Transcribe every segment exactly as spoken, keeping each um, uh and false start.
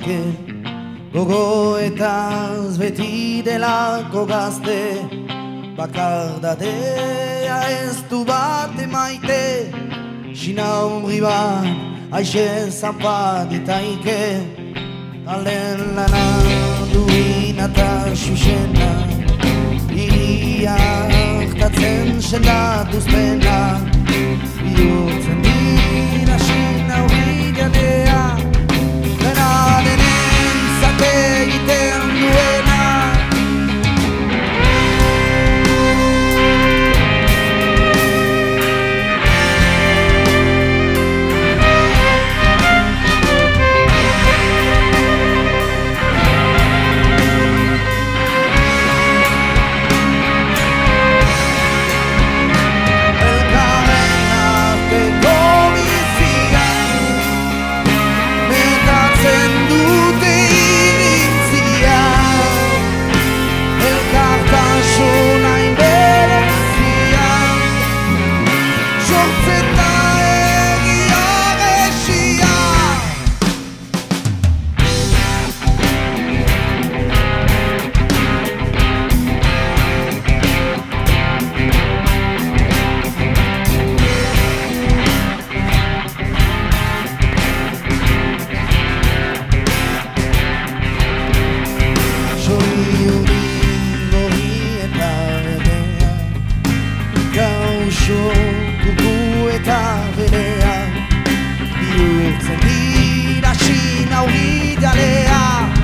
neke gogoetaz beti delako gazte, bakardadea ez du bat emaite, sina umri bat aixe zanpat ditaike, alen lana duina eta xuxena, iriak tatzen sendatuz pena, bihurtzen dira sina hori jadea, dena denen zate egiten duena. Kuku eta berea, bihurtzen dira sina hori jalea,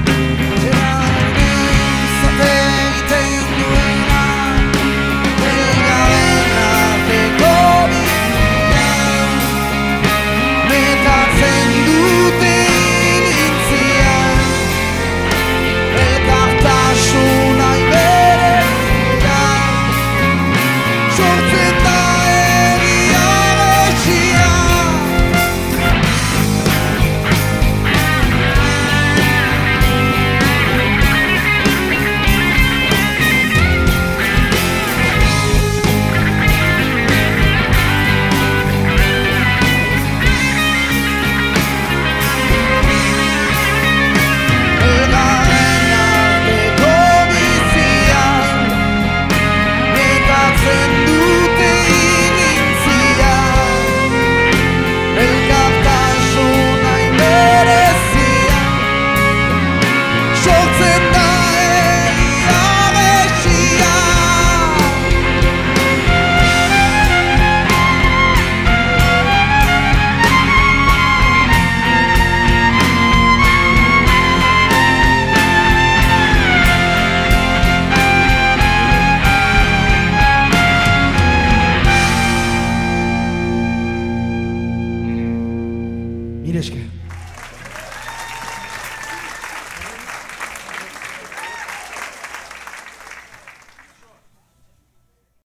eranen zate egiten duena, elgaren arteko bizian, metatzen dute irintzian, elkartasuna iberezia, sortzen da Mire esker.